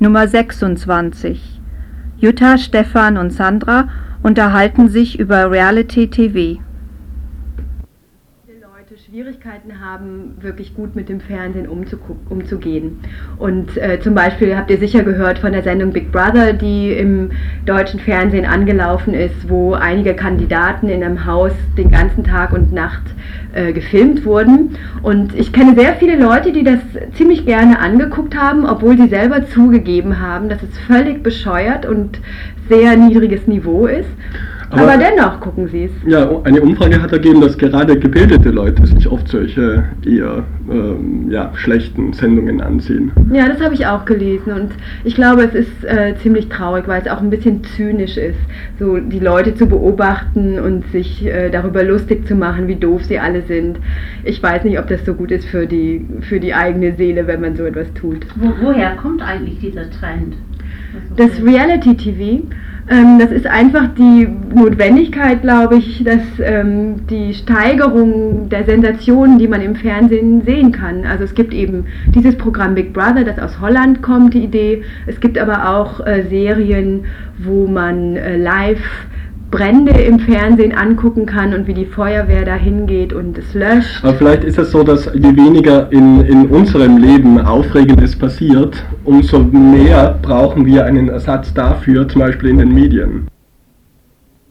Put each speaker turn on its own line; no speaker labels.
Nummer 26. Jutta, Stefan und Sandra unterhalten sich über Reality TV.
Schwierigkeiten haben, wirklich gut mit dem Fernsehen umzugehen. Und zum Beispiel habt ihr sicher gehört von der Sendung Big Brother, die im deutschen Fernsehen angelaufen ist, wo einige Kandidaten in einem Haus den ganzen Tag und Nacht gefilmt wurden. Und ich kenne sehr viele Leute, die das ziemlich gerne angeguckt haben, obwohl sie selber zugegeben haben, dass es völlig bescheuert und sehr niedriges Niveau ist. Aber dennoch gucken sie es.
Ja, eine Umfrage hat ergeben, dass gerade gebildete Leute sich oft solche eher schlechten Sendungen ansehen.
Ja, das habe ich auch gelesen und ich glaube, es ist ziemlich traurig, weil es auch ein bisschen zynisch ist, so die Leute zu beobachten und sich darüber lustig zu machen, wie doof sie alle sind. Ich weiß nicht, ob das so gut ist für die eigene Seele, wenn man so etwas tut.
Woher kommt eigentlich dieser Trend?
Das Reality TV, das ist einfach die Notwendigkeit, glaube ich, dass die Steigerung der Sensationen, die man im Fernsehen sehen kann. Also es gibt eben dieses Programm Big Brother, das aus Holland kommt, die Idee. Es gibt aber auch Serien, wo man live Brände im Fernsehen angucken kann und wie die Feuerwehr da hingeht und es löscht.
Aber vielleicht ist es so, dass je weniger in unserem Leben Aufregendes passiert, umso mehr brauchen wir einen Ersatz dafür, zum Beispiel in den Medien.